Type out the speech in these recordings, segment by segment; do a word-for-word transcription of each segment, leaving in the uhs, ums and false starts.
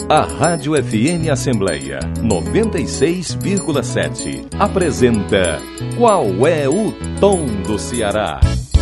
A Rádio F M Assembleia noventa e seis vírgula sete apresenta Qual é o Tom do Ceará?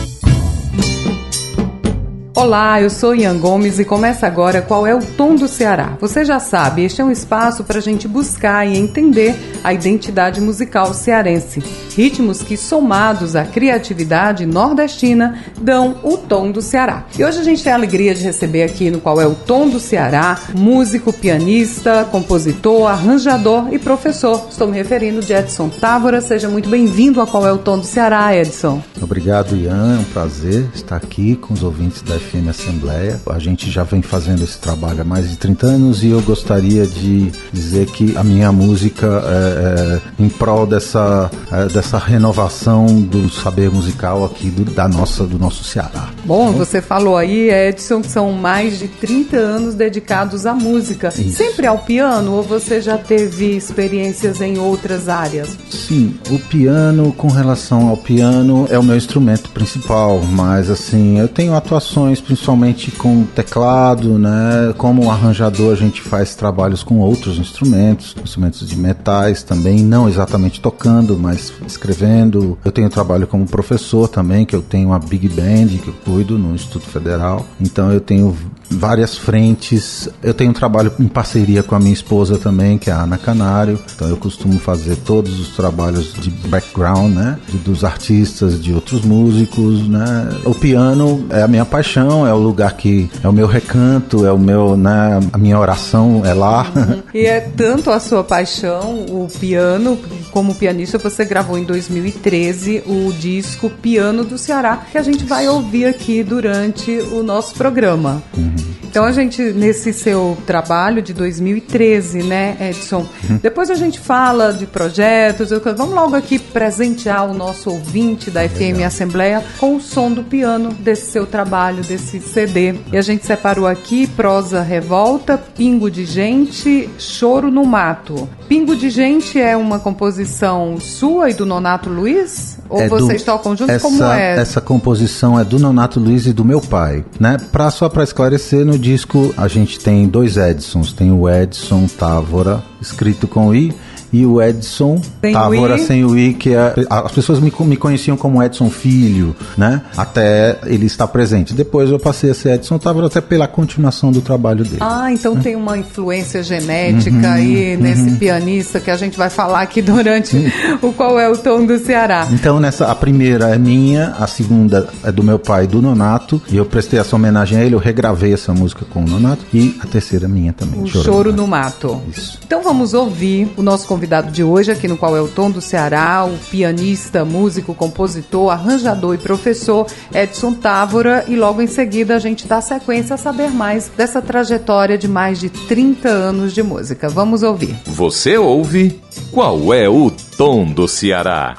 Olá, eu sou Ian Gomes e começa agora Qual é o Tom do Ceará? Você já sabe, este é um espaço para a gente buscar e entender a identidade musical cearense. Ritmos que, somados à criatividade nordestina, dão o tom do Ceará. E hoje a gente tem a alegria de receber aqui no Qual é o Tom do Ceará, músico, pianista, compositor, arranjador e professor. Estou me referindo de Edson Távora. Seja muito bem-vindo a Qual é o Tom do Ceará, Edson. Obrigado, Ian. É um prazer estar aqui com os ouvintes da F M Assembleia. A gente já vem fazendo esse trabalho há mais de trinta anos e eu gostaria de dizer que a minha música é, é em prol dessa, é, dessa renovação do saber musical aqui do, da nossa, do nosso Ceará. Bom, você falou aí, Edson, que são mais de trinta anos dedicados à música. Isso. Sempre ao piano ou você já teve experiências em outras áreas? Sim, o piano, com relação ao piano, é o meu instrumento principal, mas assim, eu tenho atuações principalmente com teclado, né? Como arranjador a gente faz trabalhos com outros instrumentos, instrumentos de metais também, não exatamente tocando, mas escrevendo. Eu tenho trabalho como professor também, que eu tenho uma big band que eu cuido no Instituto Federal, então eu tenho várias frentes. Eu tenho um trabalho em parceria com a minha esposa também, que é a Ana Canário, então eu costumo fazer todos os trabalhos de background, né? De, dos artistas, de outros músicos, né? O piano é a minha paixão, é o lugar que é o meu recanto, é o meu, né, a minha oração é lá. Uhum. E é tanto a sua paixão, o piano, como pianista, você gravou em dois mil e treze o disco Piano do Ceará, que a gente vai ouvir aqui durante o nosso programa. Uhum. Então a gente, nesse seu trabalho de dois mil e treze, né, Edson, uhum. Depois a gente fala de projetos, vamos logo aqui presentear o nosso ouvinte da F M Assembleia com o som do piano desse seu trabalho, desse C D. E a gente separou aqui Prosa Revolta, Pingo de Gente, Choro no Mato. Pingo de Gente é uma composição sua e do Nonato Luiz? Ou é vocês do, tocam juntos? Essa, como é? Essa composição é do Nonato Luiz e do meu pai, né? Pra, só para esclarecer, no disco a gente tem dois Edsons. Tem o Edson Távora, escrito com I, e o Edson sem Távora, sem o I, que é, as pessoas me, me conheciam como Edson Filho, né? Até ele estar presente. Depois eu passei a ser Edson Távora até pela continuação do trabalho dele. Ah, então é. Tem uma influência genética uhum, aí nesse uhum. pianista que a gente vai falar aqui durante uhum. o Qual é o Tom do Ceará. Então, nessa, a primeira é minha, a segunda é do meu pai, do Nonato, e eu prestei essa homenagem a ele, eu regravei essa música com o Nonato, e a terceira é minha também. O Choro, Choro no Mato. No Mato. Isso. Então vamos ouvir o nosso convidado convidado de hoje aqui no Qual é o Tom do Ceará, o pianista, músico, compositor, arranjador e professor Edson Távora, e logo em seguida a gente dá sequência a saber mais dessa trajetória de mais de trinta anos de música. Vamos ouvir. Você ouve Qual é o Tom do Ceará?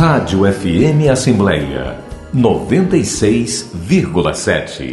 Rádio F M Assembleia noventa e seis vírgula sete.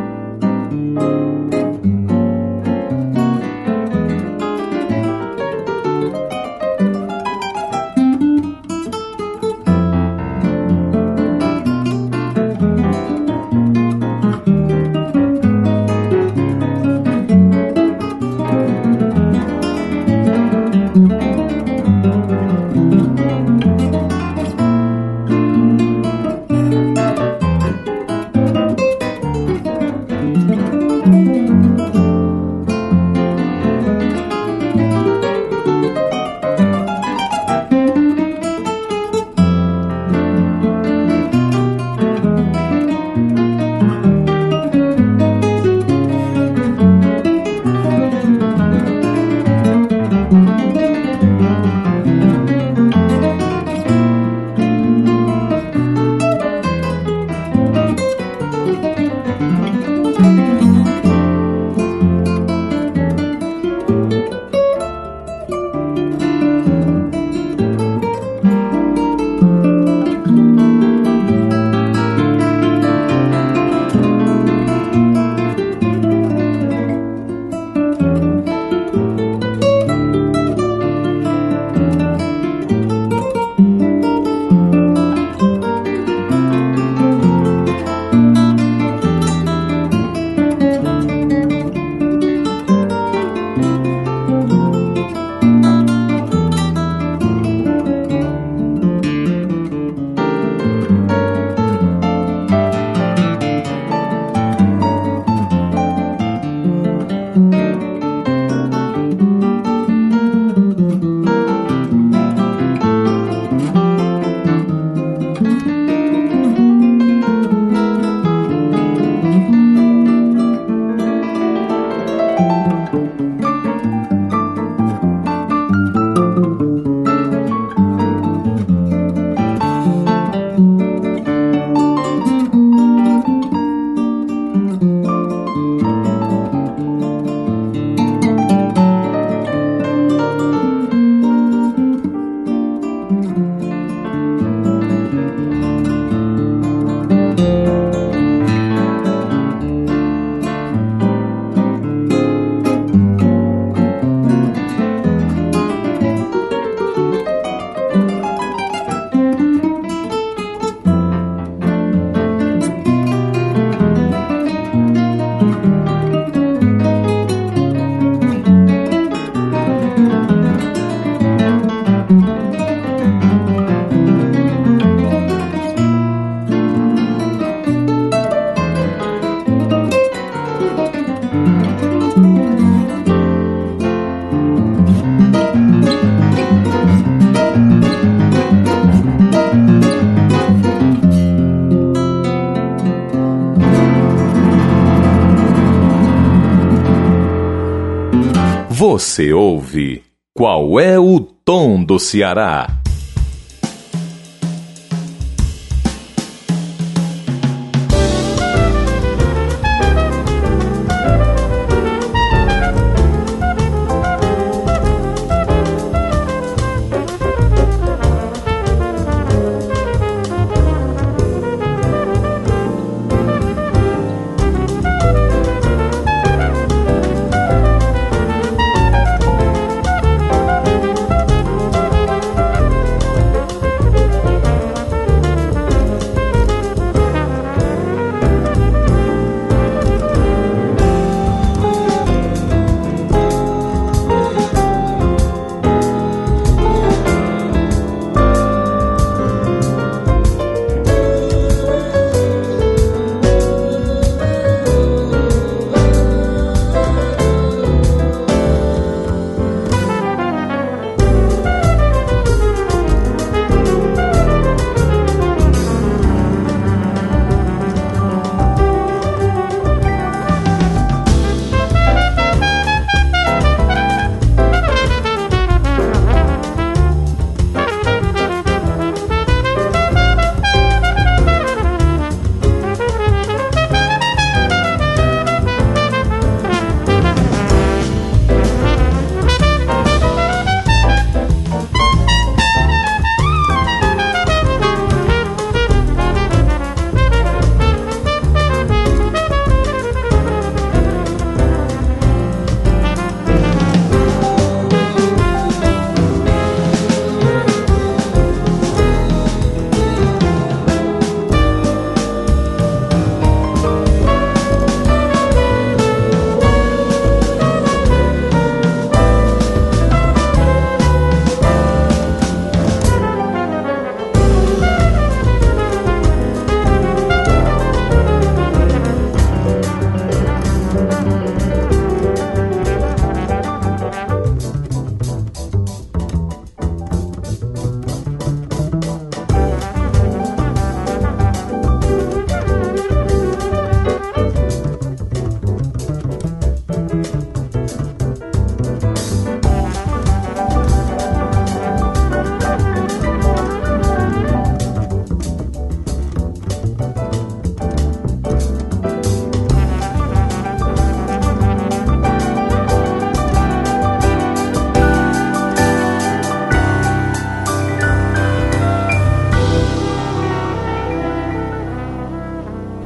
Você ouve Qual é o Tom do Ceará?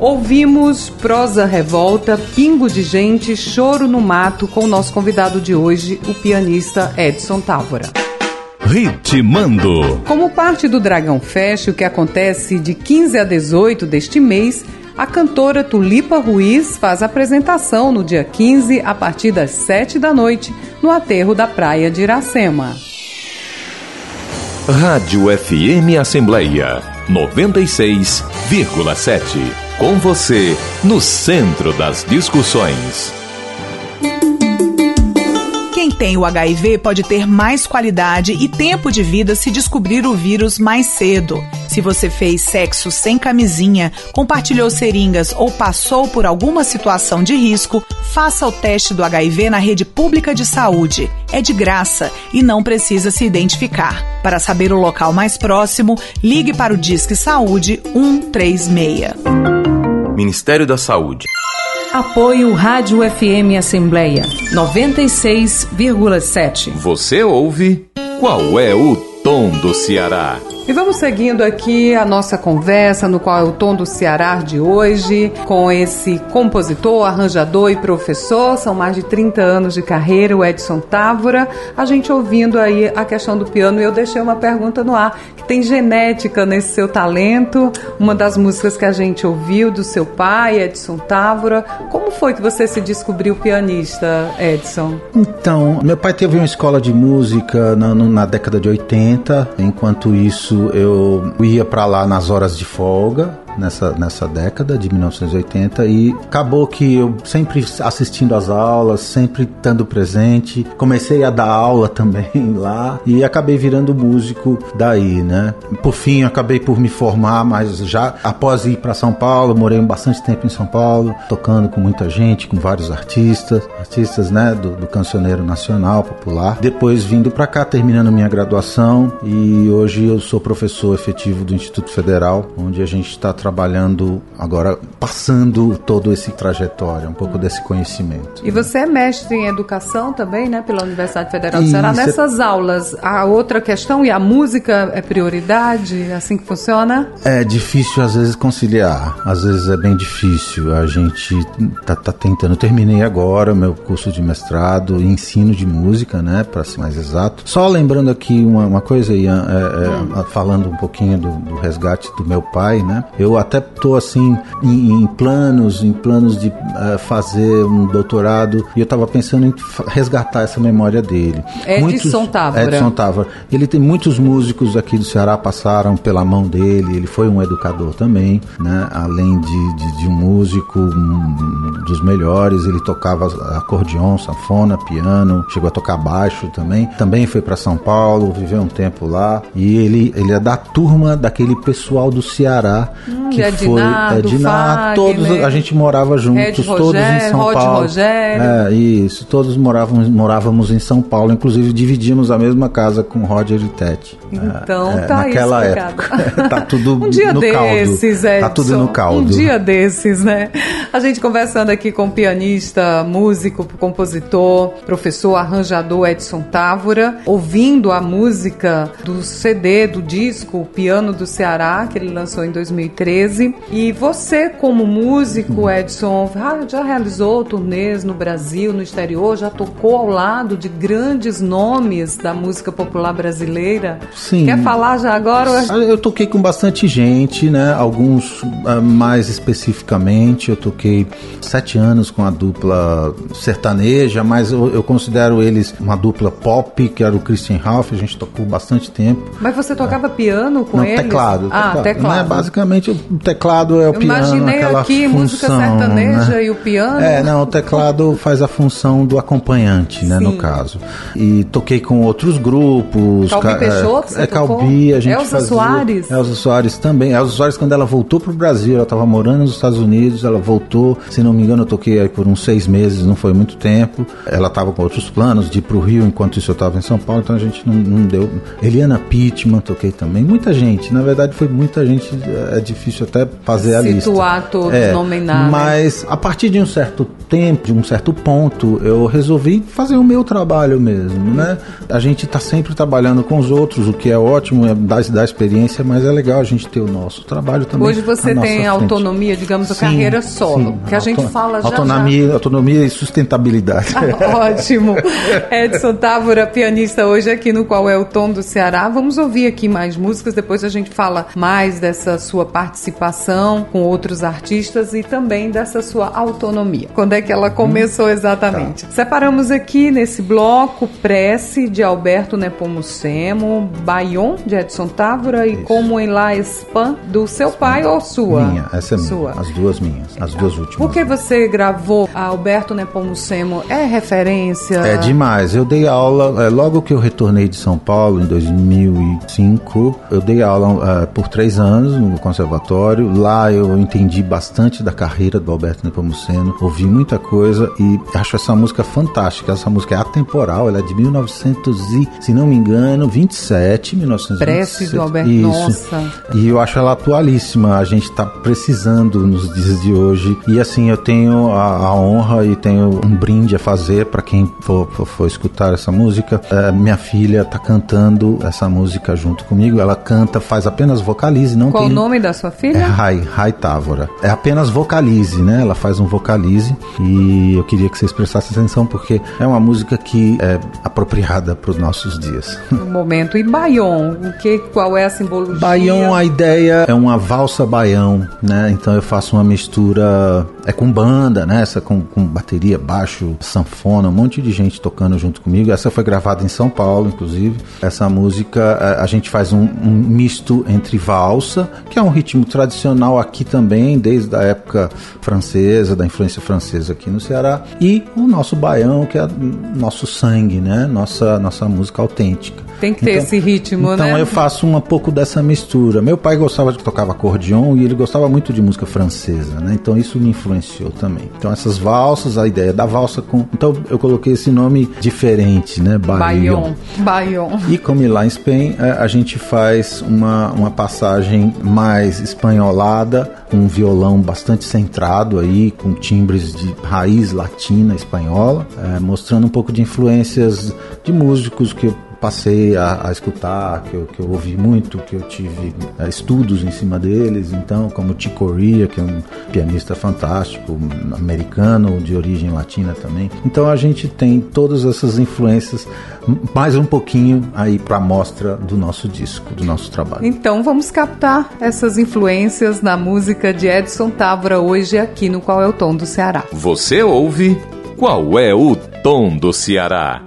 Ouvimos Prosa Revolta, Pingo de Gente, Choro no Mato, com o nosso convidado de hoje, o pianista Edson Távora. Ritmando. Como parte do Dragão Fest, o que acontece de quinze a dezoito deste mês, a cantora Tulipa Ruiz faz apresentação no dia quinze, a partir das sete da noite, no aterro da Praia de Iracema. Rádio F M Assembleia noventa e seis vírgula sete. Com você, no centro das discussões. Quem tem o H I V pode ter mais qualidade e tempo de vida se descobrir o vírus mais cedo. Se você fez sexo sem camisinha, compartilhou seringas ou passou por alguma situação de risco, faça o teste do H I V na rede pública de saúde. É de graça e não precisa se identificar. Para saber o local mais próximo, ligue para o Disque Saúde um três seis. Ministério da Saúde. Apoio Rádio F M Assembleia noventa e seis vírgula sete. Você ouve Qual é o Tom do Ceará? E vamos seguindo aqui a nossa conversa no Qual é o Tom do Ceará de hoje, com esse compositor, arranjador e professor. São mais de trinta anos de carreira, o Edson Távora. A gente ouvindo aí a questão do piano, e eu deixei uma pergunta no ar, que tem genética nesse seu talento. Uma das músicas que a gente ouviu do seu pai, Edson Távora. Como foi que você se descobriu pianista, Edson? Então, meu pai teve uma escola de música na, na década de oitenta. Enquanto isso, eu ia para lá nas horas de folga, nessa, nessa década de mil novecentos e oitenta, e acabou que eu sempre assistindo às aulas, sempre estando presente, comecei a dar aula também lá e acabei virando músico daí, né? Por fim, eu acabei por me formar, mas já após ir para São Paulo, morei bastante tempo em São Paulo, tocando com muita gente, com vários artistas, artistas, né, do, do cancioneiro nacional, popular. Depois vindo para cá, terminando minha graduação, e hoje eu sou professor efetivo do Instituto Federal, onde a gente está trabalhando agora, passando todo esse trajetório, um pouco desse conhecimento. E você é mestre em educação também, né, pela Universidade Federal do Isso. Ceará. Nessas aulas, a outra questão, e a música é prioridade? É assim que funciona? É difícil às vezes conciliar, às vezes é bem difícil. A gente tá, tá tentando, eu terminei agora o meu curso de mestrado em ensino de música, né, para ser mais exato. Só lembrando aqui uma, uma coisa, Ian, é, é, falando um pouquinho do, do resgate do meu pai, né, eu até estou assim em, em planos, em planos de uh, fazer um doutorado, e eu estava pensando em resgatar essa memória dele. Edson Távora. Edson Távora. Ele tem muitos músicos aqui do Ceará passaram pela mão dele. Ele foi um educador também, né? Além de, de, de um músico um, dos melhores, ele tocava acordeon, sanfona, piano, chegou a tocar baixo também. Também foi para São Paulo, viveu um tempo lá, e ele, ele é da turma daquele pessoal do Ceará. Hum, que é foi Dinado, é, Dinado, todos, Fagner, a gente morava juntos, Ed todos Rogério, em São Rod Paulo. Rogério. É, isso, todos morávamos, morávamos em São Paulo, inclusive dividimos a mesma casa com Roger e Tete. Então é, tá naquela explicado. época. Tá tudo um dia no desses, caldo. Edson, Tá tudo no caldo. Um dia desses, né? A gente conversando aqui com o pianista, músico, compositor, professor, arranjador Edson Távora, ouvindo a música do C D, do disco, o Piano do Ceará, que ele lançou em dois mil e treze. E você, como músico, Edson, já realizou turnês no Brasil, no exterior, já tocou ao lado de grandes nomes da música popular brasileira. Sim. Quer falar já agora? Eu toquei com bastante gente, né? Alguns uh, mais especificamente. Eu toquei sete anos com a dupla sertaneja, mas eu, eu considero eles uma dupla pop, que era o Christian Ralph. A gente tocou bastante tempo. Mas você tocava é. piano com Não, eles? Teclado. Ah, teclado. teclado. Não é, basicamente, o teclado é o eu piano, imaginei aquela aqui função, música sertaneja, né? E o piano. É, não, o teclado faz a função do acompanhante, né, no caso. E toquei com outros grupos. Calbi ca- Peixoto, é, é Calbi, a gente Elza fazia. Soares. Elza Soares também. Elza Soares, quando ela voltou pro Brasil, ela estava morando nos Estados Unidos, ela voltou, se não me engano, eu toquei aí por uns seis meses, não foi muito tempo. Ela estava com outros planos de ir pro Rio, enquanto isso eu estava em São Paulo, então a gente não, não deu. Eliana Pittman, toquei também. Muita gente, na verdade foi muita gente, é difícil difícil até fazer a lista. Situar todos, é, nominar. Mas a partir de um certo tempo, de um certo ponto, eu resolvi fazer o meu trabalho mesmo, né? A gente está sempre trabalhando com os outros, o que é ótimo, é dar, dar experiência, mas é legal a gente ter o nosso trabalho também. Hoje você tem autonomia, digamos, a sim, carreira solo, sim, que a gente auto, fala já autonomia, já. Autonomia e sustentabilidade. Ótimo. Edson Távora, pianista hoje aqui no Qual é o Tom do Ceará. Vamos ouvir aqui mais músicas, depois a gente fala mais dessa sua participação com outros artistas e também dessa sua autonomia. Quando é que ela começou exatamente? Tá. Separamos aqui nesse bloco Prece, de Alberto Nepomucemo, Bayon, de Edson Távora, e Como em La Espan, do seu pai ou sua? Minha, essa é minha. Sua. As duas minhas, as duas últimas. Por que você gravou a Alberto Nepomucemo? É referência? É demais. Eu dei aula, é, logo que eu retornei de São Paulo, em dois mil e cinco, eu dei aula é, por três anos no conservatório. Lá eu entendi bastante da carreira do Alberto Nepomuceno, ouvi muita coisa e acho essa música fantástica. Essa música é atemporal, ela é de mil e novecentos e, se não me engano, vinte e sete, mil novecentos e vinte e sete. Prece do Alberto, isso. Nossa. E eu acho ela atualíssima, a gente está precisando nos dias de hoje. E assim, eu tenho a, a honra e tenho um brinde a fazer para quem for, for, for escutar essa música. É, minha filha está cantando essa música junto comigo, ela canta, faz apenas vocalize. Não Qual tem... o nome da sua filha? É Rai, Rai Távora. É apenas vocalize, né? Ela faz um vocalize e eu queria que vocês prestassem atenção porque é uma música que é apropriada para os nossos dias. Um momento. E Bayon? O que, qual é a simbologia? Bayon, a ideia é uma valsa baião, né? Então eu faço uma mistura, é com banda, né? Essa com, com bateria, baixo, sanfona, um monte de gente tocando junto comigo. Essa foi gravada em São Paulo, inclusive. Essa música, a gente faz um, um misto entre valsa, que é um ritmo tradicional aqui também, desde a época francesa, da influência francesa aqui no Ceará, e o nosso baião, que é nosso sangue, né? Nossa, nossa música autêntica. Tem que ter então, esse ritmo, então né? Então eu faço um pouco dessa mistura. Meu pai gostava de tocar acordeon e ele gostava muito de música francesa, né? Então isso me influenciou também. Então essas valsas, a ideia da valsa com... Então eu coloquei esse nome diferente, né? Bayon. Bayon. E como lá em Espanha, a gente faz uma, uma passagem mais espanholada, com um violão bastante centrado aí, com timbres de raiz latina, espanhola, é, mostrando um pouco de influências de músicos que eu passei a, a escutar, que eu, que eu ouvi muito, que eu tive é, estudos em cima deles, então, como Chick Corea, que é um pianista fantástico, um americano, de origem latina também. Então a gente tem todas essas influências, mais um pouquinho aí para a mostra do nosso disco, do nosso trabalho. Então vamos captar essas influências na música de Edson Távora hoje aqui no Qual é o Tom do Ceará. Você ouve Qual é o Tom do Ceará?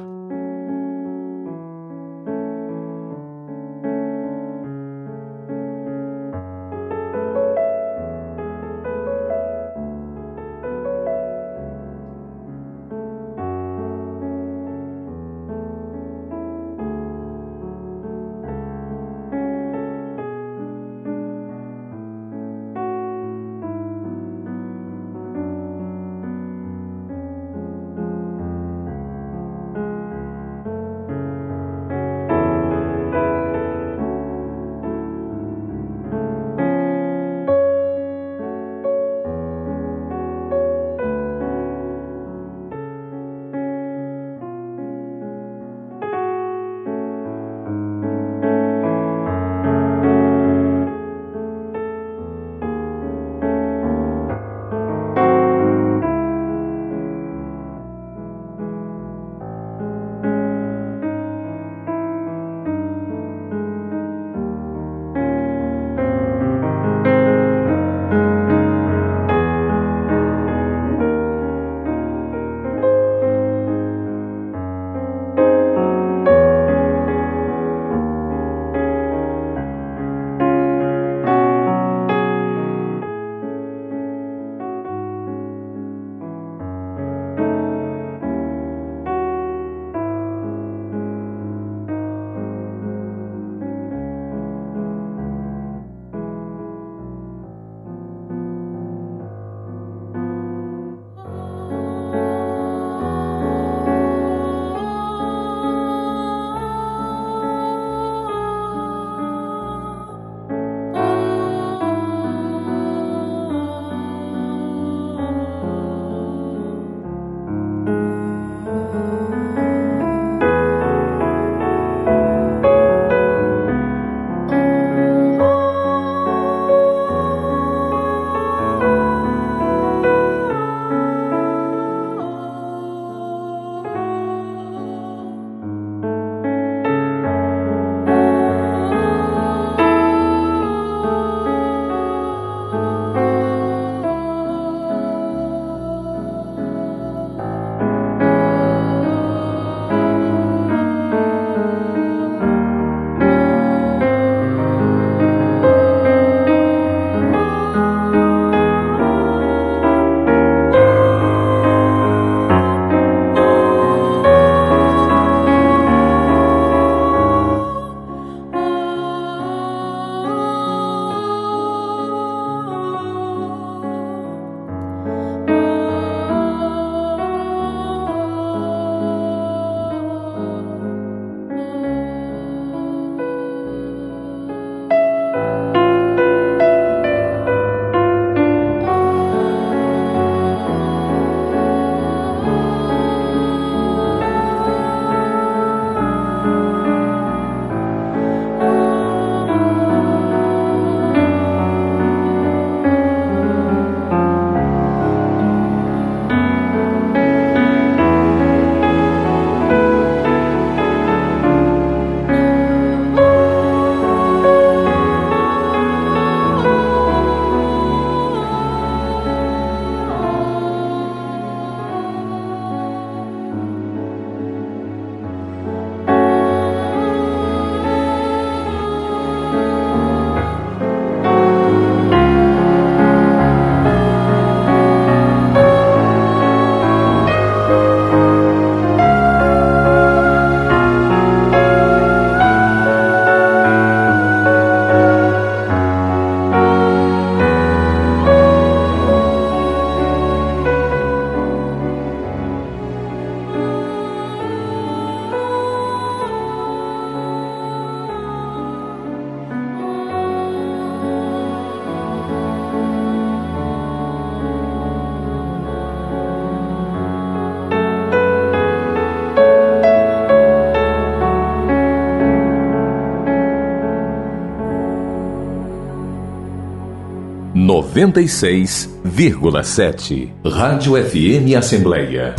noventa e seis vírgula sete. Rádio F M Assembleia.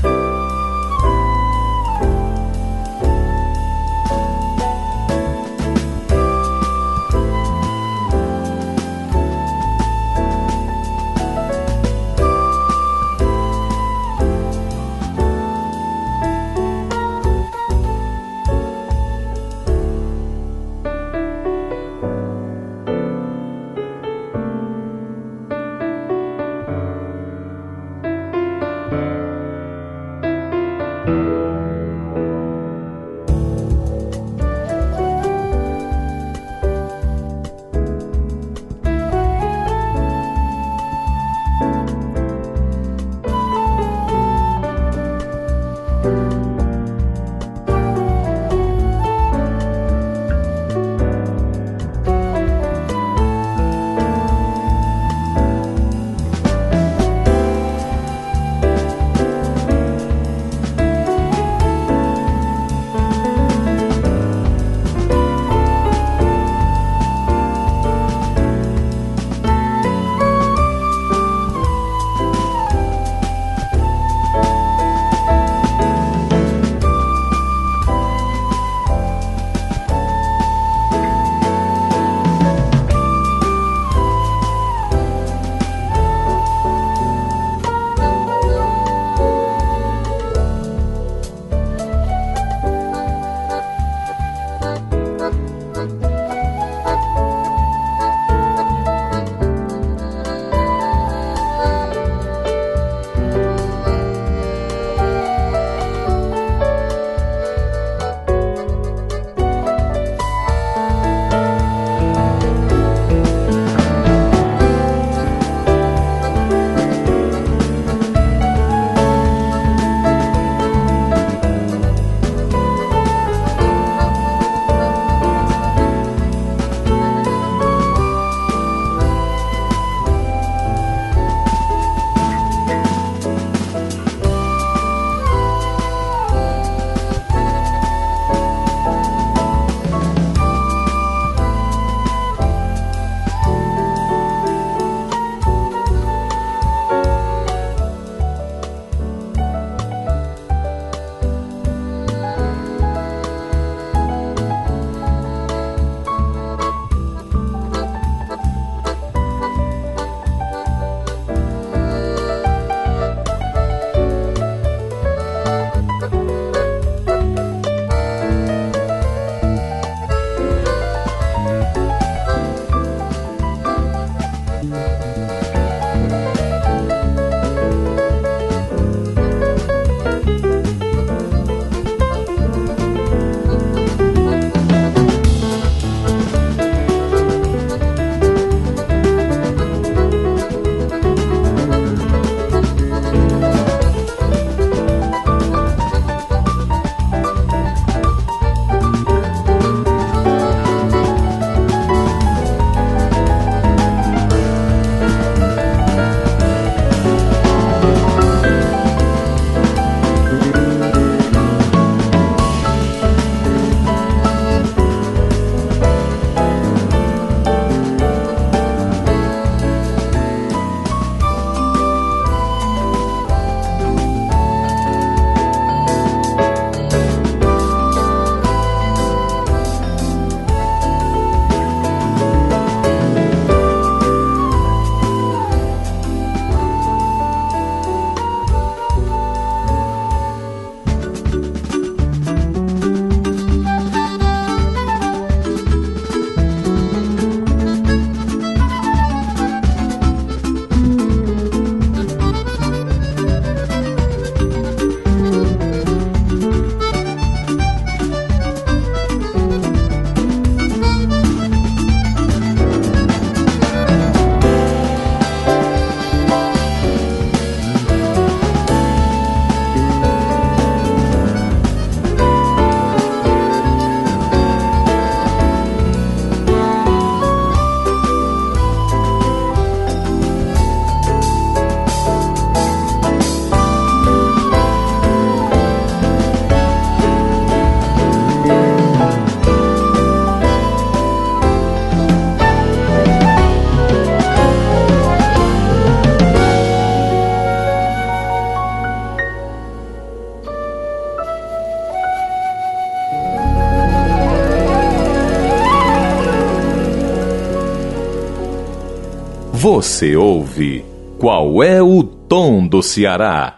Você ouve Qual é o Tom do Ceará?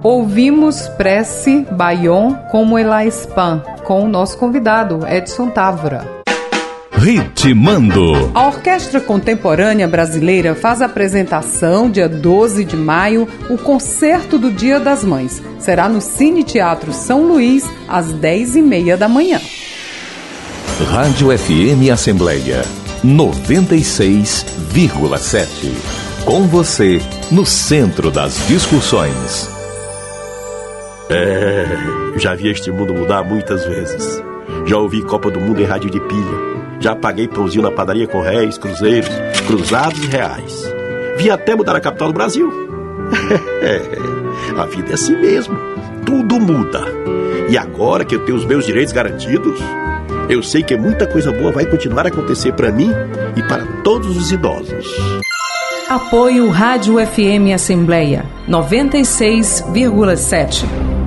Ouvimos Prece Bayon como Ela Spam, com o nosso convidado, Edson Távora. Ritmando. A Orquestra Contemporânea Brasileira faz a apresentação, dia doze de maio, o Concerto do Dia das Mães. Será no Cine Teatro São Luís, às dez e meia da manhã. Rádio F M Assembleia noventa e seis vírgula sete. Com você, no centro das discussões. É, já vi este mundo mudar muitas vezes. Já ouvi Copa do Mundo em rádio de pilha. Já paguei pãozinho na padaria com réis, cruzeiros, cruzados e reais. Vi até mudar a capital do Brasil. A vida é assim mesmo. Tudo muda. E agora que eu tenho os meus direitos garantidos, eu sei que muita coisa boa vai continuar a acontecer para mim e para todos os idosos. Apoio Rádio F M Assembleia noventa e seis vírgula sete.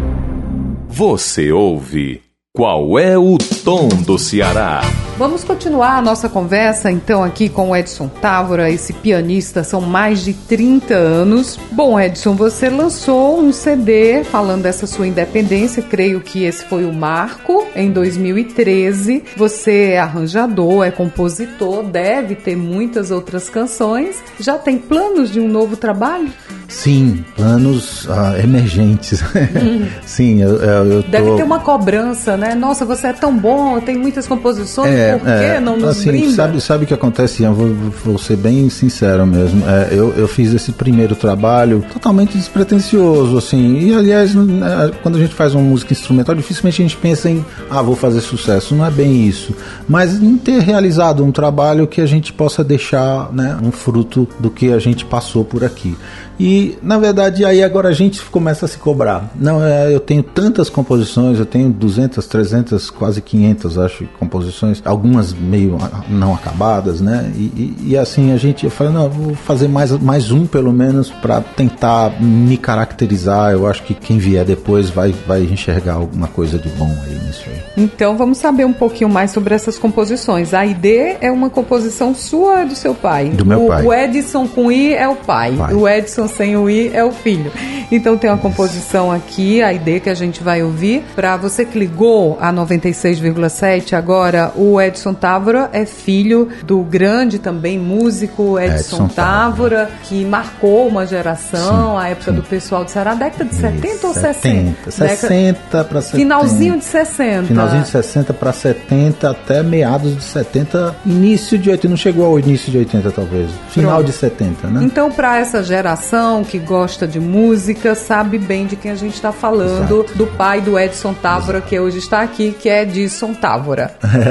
Você ouve Qual é o Tom do Ceará? Vamos continuar a nossa conversa, então, aqui com o Edson Távora, esse pianista, são mais de trinta anos. Bom, Edson, você lançou um C D falando dessa sua independência, creio que esse foi o marco, em dois mil e treze. Você é arranjador, é compositor, deve ter muitas outras canções. Já tem planos de um novo trabalho? Sim, planos ah, emergentes. Hum. Sim, eu, eu, eu tô... Deve ter uma cobrança, né? Nossa, você é tão bom, tem muitas composições, é, por que é, não nos assim, brinda? Sabe, sabe o que acontece? Eu vou, vou ser bem sincero mesmo. É, eu, eu fiz esse primeiro trabalho totalmente despretensioso, assim. E, aliás, quando a gente faz uma música instrumental, dificilmente a gente pensa em, ah, vou fazer sucesso. Não é bem isso. Mas em ter realizado um trabalho que a gente possa deixar, né, um fruto do que a gente passou por aqui. E, na verdade, aí agora a gente começa a se cobrar. Não, é, eu tenho tantas composições, eu tenho duzentas, trezentas, quase quinhentas, acho, composições, algumas meio não acabadas, né? E, e, e assim, a gente fala, não, vou fazer mais, mais um, pelo menos, para tentar me caracterizar. Eu acho que quem vier depois vai, vai enxergar alguma coisa de bom aí nisso aí. Então, vamos saber um pouquinho mais sobre essas composições. A I D é uma composição sua ou do seu pai? Do meu o, pai. O Edson com I é o pai. pai. O Edson sem o I é o filho. Então tem uma composição aqui, a I D, que a gente vai ouvir. Para você que ligou a noventa e seis vírgula sete agora, o Edson Távora é filho do grande também músico Edson, Edson Távora, Távora, que marcou uma geração, sim, a época sim. do pessoal do Ceará, década de setenta ou sessenta? sessenta para setenta. Finalzinho de sessenta. Finalzinho de sessenta para setenta, até meados de setenta, início de oitenta, não chegou ao início de oitenta talvez, final Pronto. de setenta, né? Então, para essa geração que gosta de música, sabe bem de quem a gente está falando, exato, do pai do Edson Távora, exato, que hoje está aqui, que é Edson Távora.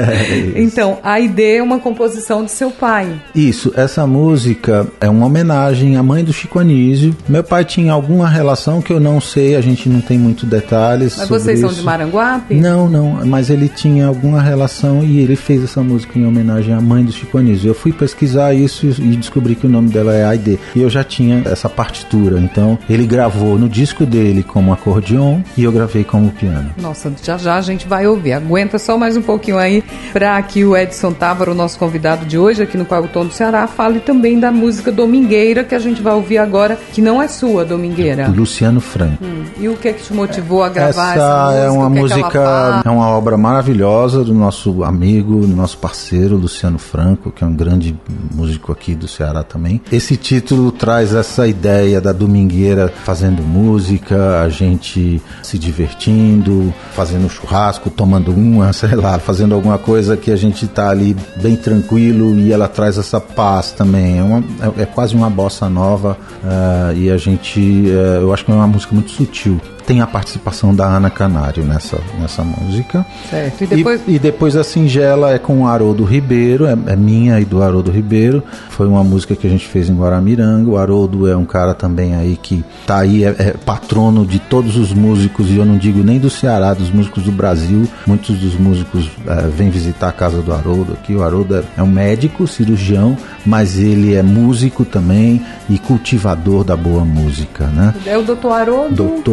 É, então, a I D é uma composição de seu pai. Isso, essa música é uma homenagem à mãe do Chico Anísio. Meu pai tinha alguma relação que eu não sei, a gente não tem muitos detalhes. Mas sobre vocês isso. São de Maranguape? Não, não, mas ele tinha alguma relação e ele fez essa música em homenagem à mãe do Chico Anísio. Eu fui pesquisar isso e descobri que o nome dela é I D. E eu já tinha essa partitura, então ele gravou no disco dele como acordeon e eu gravei como piano. Nossa, já já a gente vai ouvir. Aguenta só mais um pouquinho aí para que o Edson Távora, o nosso convidado de hoje aqui no Qual é o Tom do Ceará, fale também da música Domingueira, que a gente vai ouvir agora, que não é sua, Domingueira. Do Luciano Franco. Hum. E o que é que te motivou a gravar essa, essa música? É uma que música, é, é uma obra maravilhosa do nosso amigo, do nosso parceiro Luciano Franco, que é um grande músico aqui do Ceará também. Esse título traz essa ideia da domingueira fazendo música, a gente se divertindo, fazendo churrasco, tomando uma, sei lá, fazendo alguma coisa que a gente tá ali bem tranquilo e ela traz essa paz também. É, uma, é, é quase uma bossa nova uh, e a gente, uh, eu acho que é uma música muito sutil. Tem a participação da Ana Canário nessa, nessa música. Certo. E depois... E, e depois a Singela é com o Haroldo Ribeiro, é, é minha e do Haroldo Ribeiro. Foi uma música que a gente fez em Guaramiranga. O Haroldo é um cara também aí que tá aí, é, é patrono de todos os músicos, e eu não digo nem do Ceará, dos músicos do Brasil. Muitos dos músicos é, vêm visitar a casa do Haroldo aqui. O Haroldo é, é um médico, cirurgião, mas ele é músico também e cultivador da boa música, né? É o doutor Haroldo? doutor Haroldo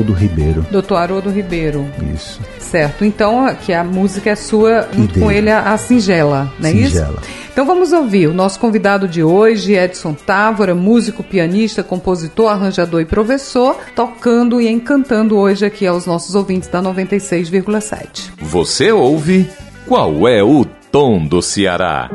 Haroldo Ribeiro. doutor Haroldo Ribeiro. Isso. Certo. Então, que a música é sua, junto dele. com ele, a, a Singela, não é isso? Singela. Então vamos ouvir o nosso convidado de hoje, Edson Távora, músico, pianista, compositor, arranjador e professor, tocando e encantando hoje aqui aos nossos ouvintes da noventa e seis vírgula sete. Você ouve Qual é o Tom do Ceará?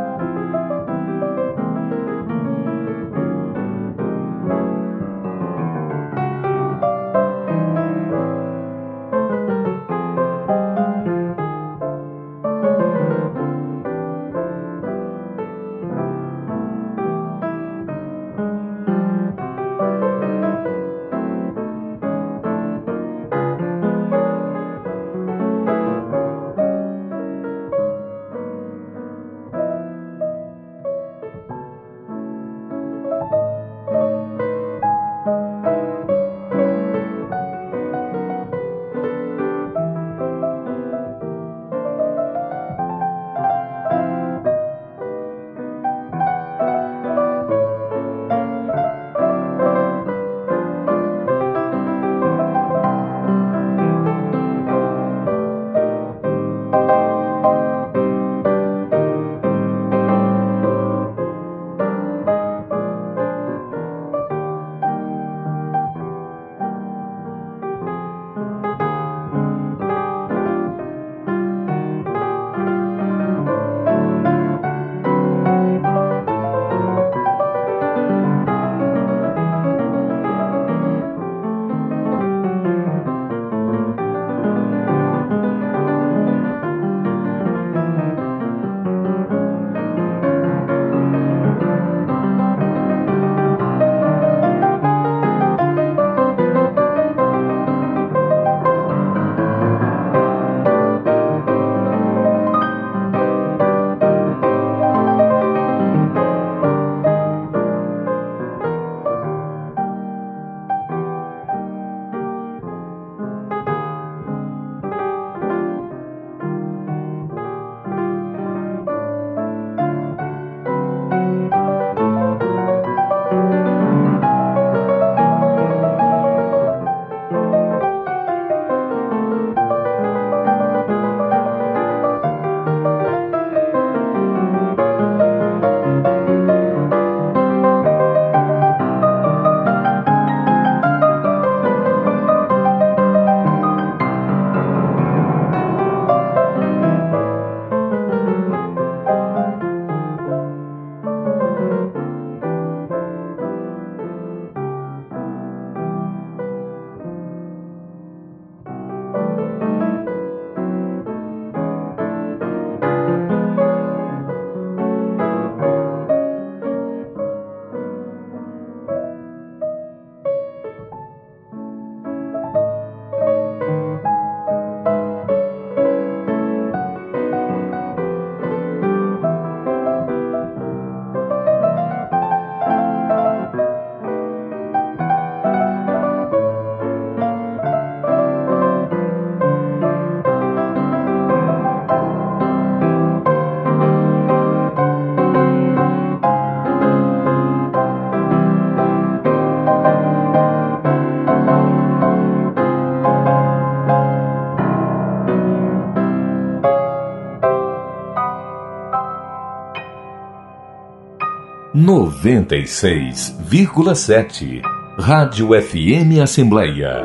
noventa e seis vírgula sete Rádio F M Assembleia.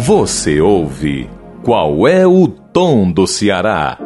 Você ouve Qual é o Tom do Ceará?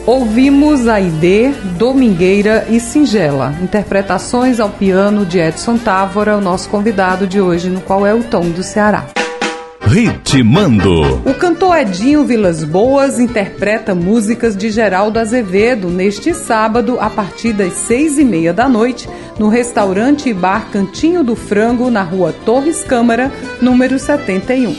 Ouvimos Aidê, Domingueira e Singela, interpretações ao piano de Edson Távora, o nosso convidado de hoje no Qual é o Tom do Ceará. Ritmando. O cantor Edinho Vilas Boas interpreta músicas de Geraldo Azevedo neste sábado, a partir das seis e meia da noite, no restaurante e bar Cantinho do Frango, na rua Torres Câmara, número setenta e um.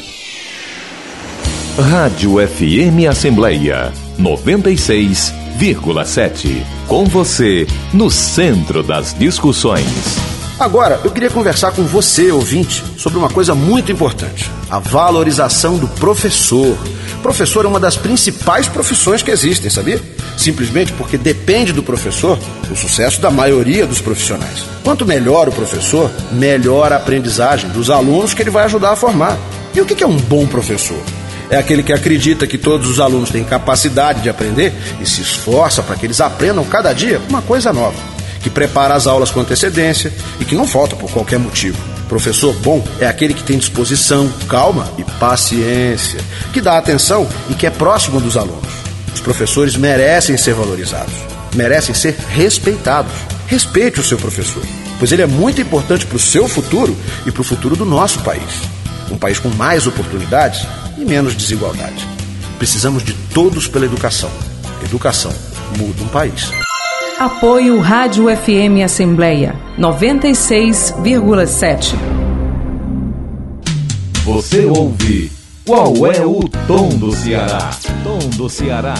Rádio F M Assembleia noventa e seis vírgula sete. Com você, no centro das discussões. Agora, eu queria conversar com você, ouvinte, sobre uma coisa muito importante: a valorização do professor. Professor é uma das principais profissões que existem, sabia? Simplesmente porque depende do professor o sucesso da maioria dos profissionais. Quanto melhor o professor, melhor a aprendizagem dos alunos que ele vai ajudar a formar. E o que é um bom professor? É aquele que acredita que todos os alunos têm capacidade de aprender e se esforça para que eles aprendam cada dia uma coisa nova, que prepara as aulas com antecedência e que não falta por qualquer motivo. Professor bom é aquele que tem disposição, calma e paciência, que dá atenção e que é próximo dos alunos. Os professores merecem ser valorizados, merecem ser respeitados. Respeite o seu professor, pois ele é muito importante para o seu futuro e para o futuro do nosso país. Um país com mais oportunidades e menos desigualdade. Precisamos de todos pela educação. Educação muda um país. Apoio Rádio F M Assembleia noventa e seis vírgula sete. Você ouve Qual é o Tom do Ceará? Tom do Ceará.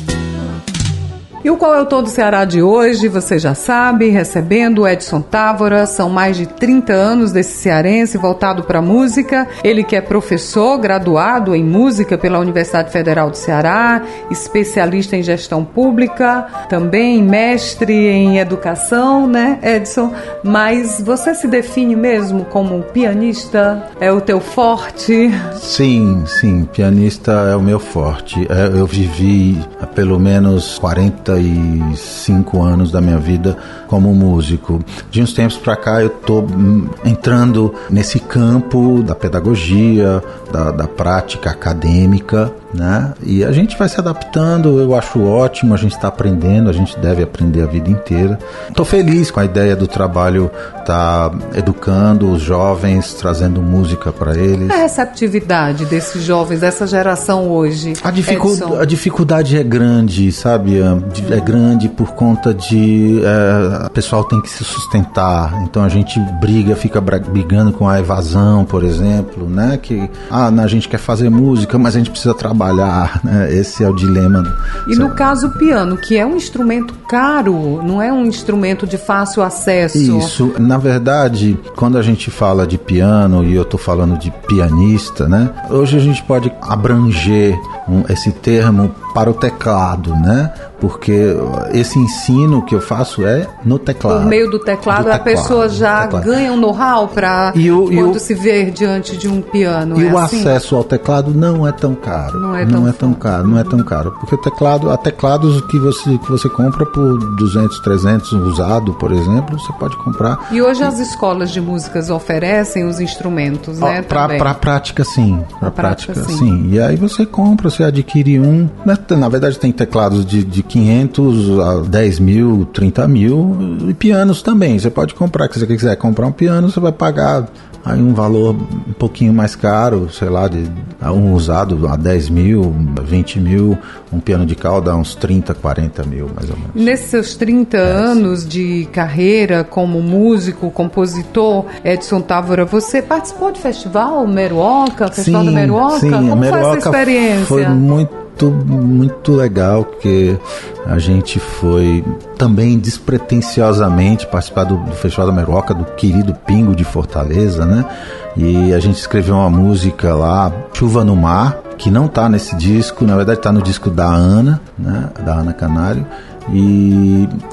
E o Qual é o Tom do Ceará de hoje, você já sabe, recebendo o Edson Távora. São mais de trinta anos desse cearense voltado para a música. Ele que é professor, graduado em música pela Universidade Federal do Ceará, especialista em gestão pública, também mestre em educação, né, Edson? Mas você se define mesmo como um pianista? É o teu forte? Sim, sim, pianista é o meu forte. Eu vivi há pelo menos quarenta e cinco anos da minha vida como músico. De uns tempos para cá eu estou entrando nesse campo da pedagogia, da, da prática acadêmica, né? E a gente vai se adaptando, eu acho ótimo, a gente está aprendendo, a gente deve aprender a vida inteira. Estou feliz com a ideia do trabalho, tá educando os jovens, trazendo música para eles. A receptividade desses jovens, dessa geração hoje, a, dificu- a dificuldade é grande, sabe? É grande por conta de é, o pessoal tem que se sustentar, então a gente briga, fica brigando com a evasão, por exemplo, né? Que ah, a gente quer fazer música, mas a gente precisa trabalhar, né? Esse é o dilema. E no caso o piano, que é um instrumento caro, não é um instrumento de fácil acesso. Isso, na verdade, quando a gente fala de piano, e eu estou falando de pianista, né? Hoje a gente pode abranger um, esse termo para o teclado, né? Porque esse ensino que eu faço é no teclado. Por meio do teclado, do teclado a pessoa já ganha um know-how para quando o, se ver diante de um piano. E é o assim? acesso ao teclado não é tão caro. Não é não tão, é tão caro, não é tão caro. Porque o teclado, há teclados que você, que você compra por duzentos, trezentos usado, por exemplo, você pode comprar. E hoje as escolas de músicas oferecem os instrumentos, né? Para a prática, sim. Para a prática, prática sim. sim. E aí você compra, você adquire um. Na verdade, tem teclados de, de quinhentos a dez mil, trinta mil, e pianos também. Você pode comprar, se você quiser comprar um piano, você vai pagar aí um valor um pouquinho mais caro, sei lá, de um usado a dez mil, vinte mil, um piano de cauda a uns trinta, quarenta mil, mais ou menos. Nesses seus trinta é, anos sim. de carreira como músico, compositor, Edson Távora, você participou de festival Meruoca, Festival sim, da Meruoca? Sim, Como a Meruoca foi essa experiência? Foi muito Muito, muito legal, porque a gente foi também despretensiosamente participar do, do Festival da Meruoca, do querido Pingo de Fortaleza, né? E a gente escreveu uma música lá, Chuva no Mar, que não tá nesse disco, na verdade tá no disco da Ana, né? Da Ana Canário. E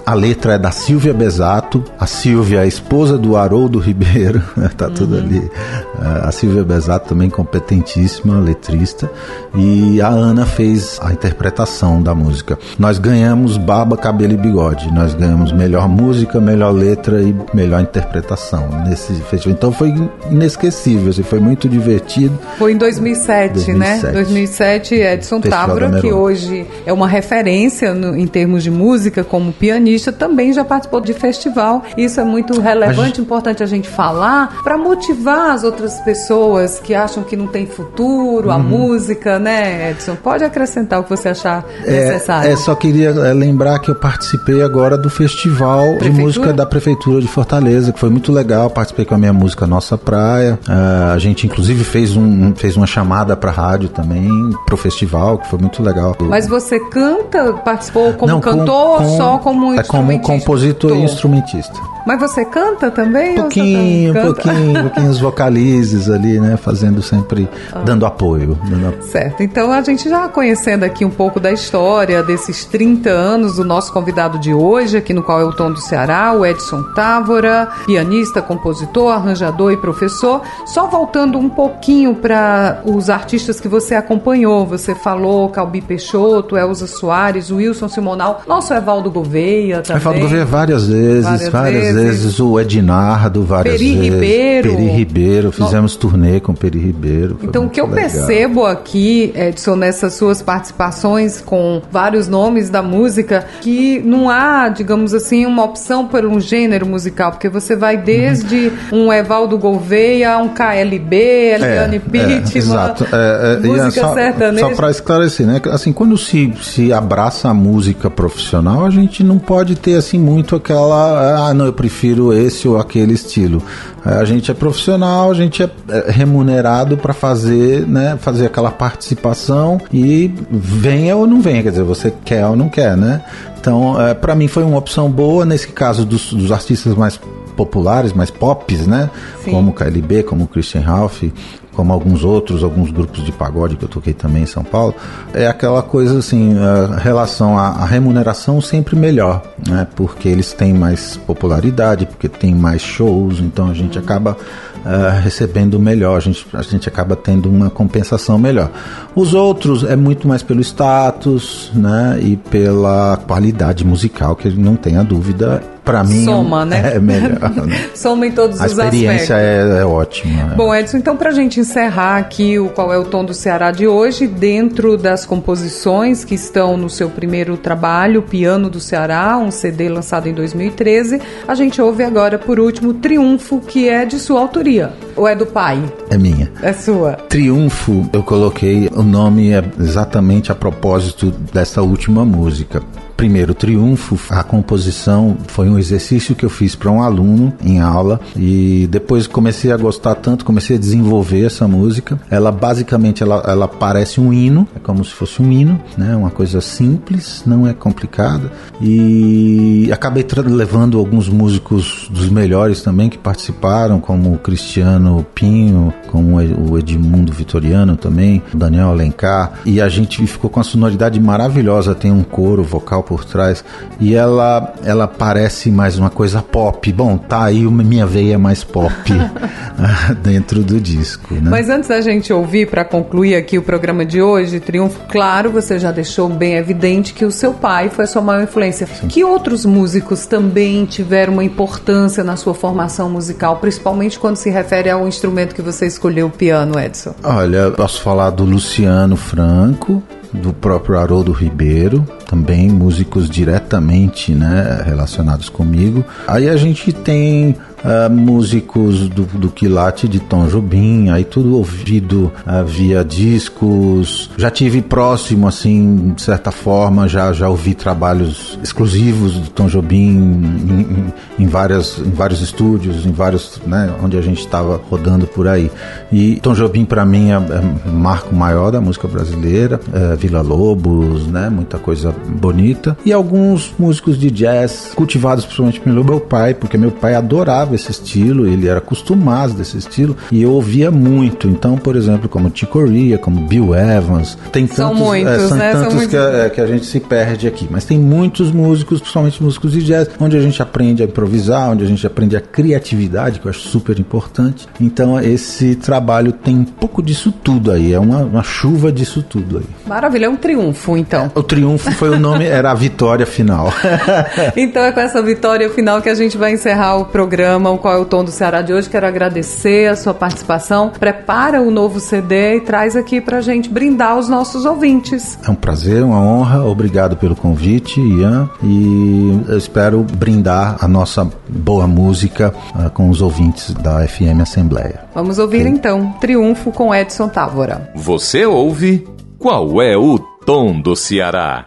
A letra é da Silvia Besato. A Silvia é a esposa do Haroldo Ribeiro. Tá uhum. tudo ali. A Silvia Besato também competentíssima, letrista. E a Ana fez a interpretação da música. Nós ganhamos Barba, Cabelo e Bigode. Nós ganhamos melhor música, melhor letra e melhor interpretação nesse festival. Então foi inesquecível, assim, foi muito divertido. Foi em dois mil e sete, dois mil e sete. né? dois mil e sete, Edson Távora, que hoje é uma referência no, em termos de música como pianista, também já participou de festival. Isso é muito relevante, gente... importante a gente falar, para motivar as outras pessoas que acham que não tem futuro, uhum. a música, né, Edson? Pode acrescentar o que você achar é, necessário. É, só queria lembrar que eu participei agora do Festival Prefeitura? de Música da Prefeitura de Fortaleza, que foi muito legal. Participei com a minha música Nossa Praia. Uh, a gente, inclusive, fez, um, fez uma chamada para a rádio também, pro festival, que foi muito legal. Mas você canta, participou como Não, cantor com, ou só como é como compositor e instrumentista. Mas você canta também? Um pouquinho, um pouquinho, um pouquinho os vocalizes ali, né? Fazendo sempre, ah. dando apoio. Dando apoio. Certo, então a gente já conhecendo aqui um pouco da história desses trinta anos do nosso convidado de hoje, aqui no Qual é o Tom do Ceará, o Edson Távora, pianista, compositor, arranjador e professor. Só voltando um pouquinho para os artistas que você acompanhou, você falou Calbi Peixoto, Elza Soares, Wilson Simonal, nosso Evaldo Gouveia também. Evaldo Gouveia várias vezes, várias, várias vezes. vezes, o Ednardo várias Peri vezes. Ribeiro. Peri Ribeiro, fizemos no... turnê com Peri Ribeiro. Então o que eu legal. percebo aqui, Edson, nessas suas participações com vários nomes da música, que não há, digamos assim, uma opção por um gênero musical, porque você vai desde uhum. um Evaldo Gouveia a um K L B, Eliane é, Pittman, é, exato. É, é, música é só, sertaneja. Só para esclarecer, né? Assim, quando se, se abraça a música profissional, a gente não pode ter assim muito aquela, ah, não, eu prefiro esse ou aquele estilo. A gente é profissional, a gente é remunerado para fazer, né, fazer aquela participação e venha ou não venha, quer dizer, você quer ou não quer, né? Então, é, para mim foi uma opção boa, nesse caso dos, dos artistas mais populares, mais pops, né? Sim. Como o K L B, como o Christian Ralph, como alguns outros, alguns grupos de pagode que eu toquei também em São Paulo, é aquela coisa assim, a relação à, à remuneração sempre melhor, né? Porque eles têm mais popularidade, porque tem mais shows, então a gente acaba uh, recebendo melhor, a gente, a gente acaba tendo uma compensação melhor. Os outros é muito mais pelo status, né? E pela qualidade musical, que não tenha dúvida. Para mim, soma, né? É melhor. Né? Soma em todos a os aspectos. A experiência é, é ótima. Bom, Edson, então pra gente encerrar aqui o Qual é o Tom do Ceará de hoje, dentro das composições que estão no seu primeiro trabalho, Piano do Ceará, um C D lançado em dois mil e treze, a gente ouve agora, por último, Triunfo, que é de sua autoria. Ou é do pai? É minha. É sua. Triunfo, eu coloquei, o nome é exatamente a propósito dessa última música. Primeiro, Triunfo, a composição foi um exercício que eu fiz para um aluno em aula e depois comecei a gostar tanto, comecei a desenvolver essa música. Ela basicamente, ela, ela parece um hino, é como se fosse um hino, né? Uma coisa simples, não é complicada, e acabei tra- levando alguns músicos dos melhores também que participaram, como o Cristiano Pinho, como o Edmundo Vitoriano também, o Daniel Alencar, e a gente ficou com uma sonoridade maravilhosa, tem um coro vocal por trás, e ela, ela parece mais uma coisa pop. Bom, tá aí minha veia mais pop dentro do disco, né? Mas antes da gente ouvir, para concluir aqui o programa de hoje, Triunfo, claro, você já deixou bem evidente que o seu pai foi a sua maior influência. Sim. Que outros músicos também tiveram uma importância na sua formação musical, principalmente quando se refere ao instrumento que você escolheu, o piano, Edson? Olha, posso falar do Luciano Franco, do próprio Haroldo Ribeiro, também músicos diretamente, né, relacionados comigo. Aí a gente tem uh, músicos do, do quilate de Tom Jobim, aí tudo ouvido uh, via discos. Já tive próximo, assim, de certa forma, já, já ouvi trabalhos exclusivos do Tom Jobim em, em, em, várias, em vários estúdios, em vários, né, onde a gente estava rodando por aí. E Tom Jobim, para mim, é, é o marco maior da música brasileira. É, Vila Lobos, né, muita coisa bonita. E alguns músicos de jazz cultivados principalmente pelo meu pai, porque meu pai adorava gostava desse estilo, ele era acostumado desse estilo, e eu ouvia muito. Então, por exemplo, como Chick Corea, como Bill Evans, tem são tantos, muitos, é, são né? tantos São muitos... Que, é, que a gente se perde aqui. Mas tem muitos músicos, principalmente músicos de jazz, onde a gente aprende a improvisar, onde a gente aprende a criatividade, que eu acho super importante. Então, esse trabalho tem um pouco disso tudo aí, é uma, uma chuva disso tudo aí. Maravilha, é um triunfo, então. O triunfo foi o nome, era a vitória final. Então é com essa vitória final que a gente vai encerrar o programa, o Qual é o Tom do Ceará de hoje. Quero agradecer a sua participação. Prepara o novo C D e traz aqui pra gente brindar os nossos ouvintes. É um prazer, uma honra. Obrigado pelo convite, Ian. E eu espero brindar a nossa boa música uh, com os ouvintes da F M Assembleia. Vamos ouvir okay. então Triunfo com Edson Távora. Você ouve Qual é o Tom do Ceará?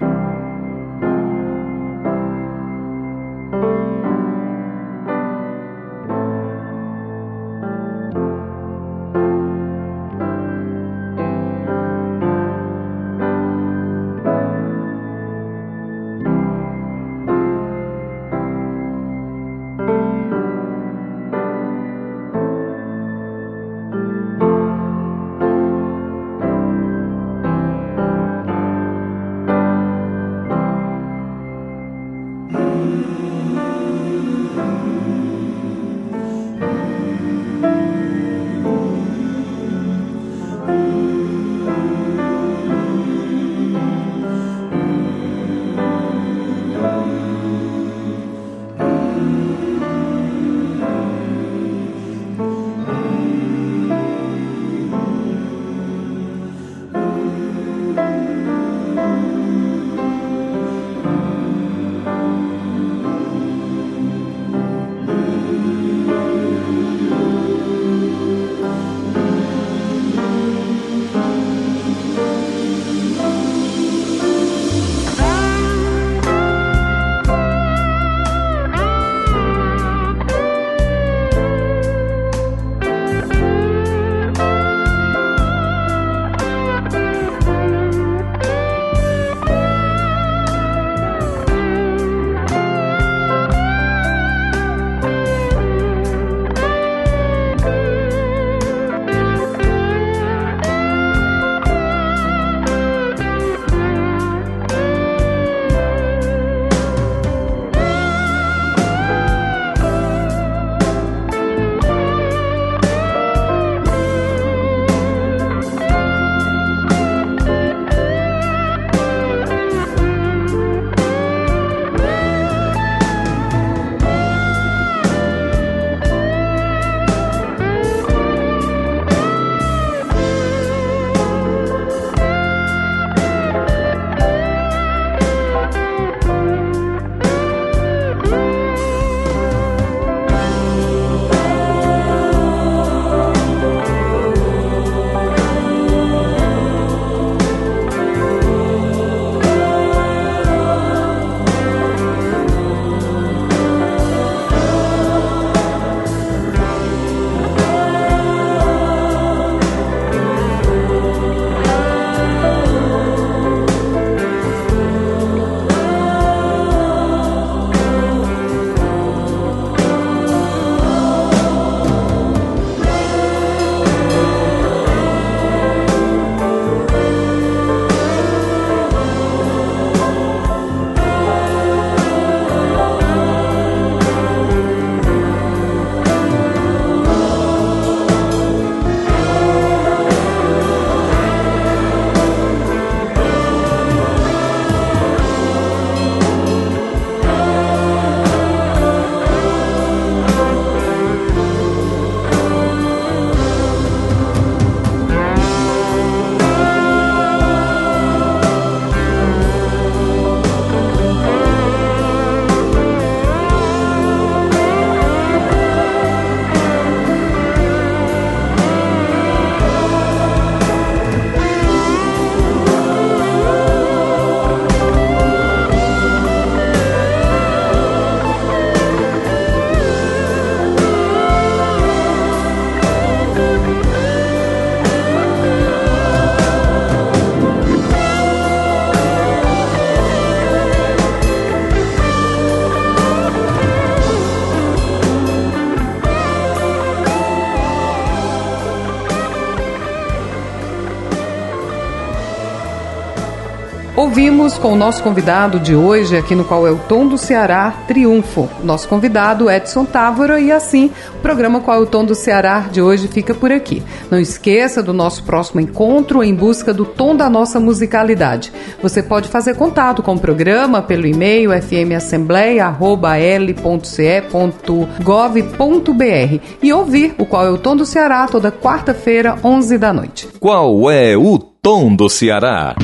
ouvimos com o nosso convidado de hoje, aqui no Qual é o Tom do Ceará, Triunfo. Nosso convidado, Edson Távora, e assim o programa Qual é o Tom do Ceará de hoje fica por aqui. Não esqueça do nosso próximo encontro em busca do tom da nossa musicalidade. Você pode fazer contato com o programa pelo e-mail f m assembleia arroba l ponto c e ponto gov ponto b r e ouvir o Qual é o Tom do Ceará toda quarta-feira, onze da noite. Qual é o Tom do Ceará?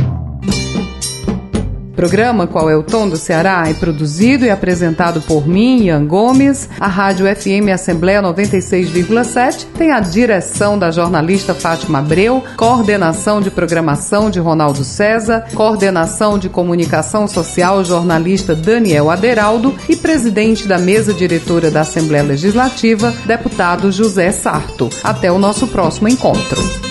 O programa Qual é o Tom do Ceará é produzido e apresentado por mim, Ian Gomes. A Rádio F M Assembleia noventa e seis vírgula sete tem a direção da jornalista Fátima Abreu, coordenação de programação de Ronaldo César, coordenação de comunicação social jornalista Daniel Aderaldo e presidente da mesa diretora da Assembleia Legislativa, deputado José Sarto. Até o nosso próximo encontro.